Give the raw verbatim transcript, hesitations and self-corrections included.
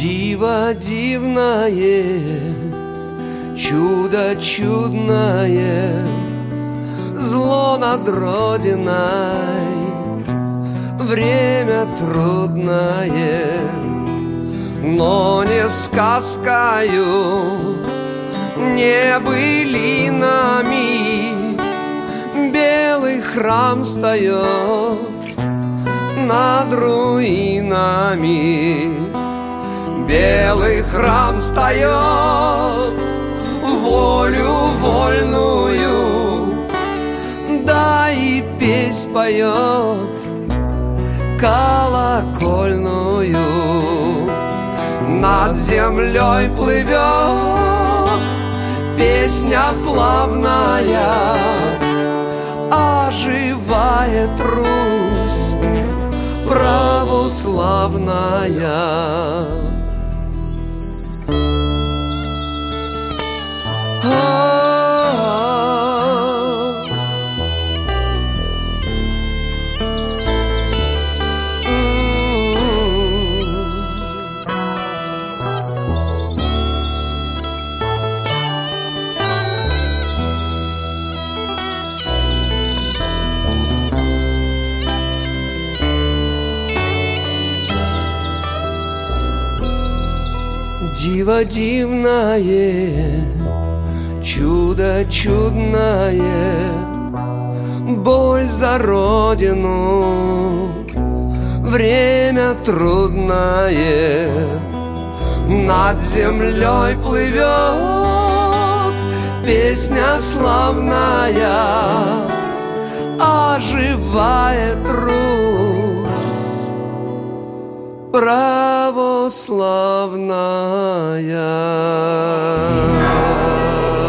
Диво дивное, чудо чудное, зло над Родиной, время трудное, но не сказкою, не былинами. Белый храм встает над руинами. Белый храм встает, волю вольную, да и песнь поет колокольную. Над землей плывет песня плавная, оживает Русь православная. Диво дивное, чудо чудное, боль за Родину, время трудное. Над землей плывет песня славная, оживает Русь православная.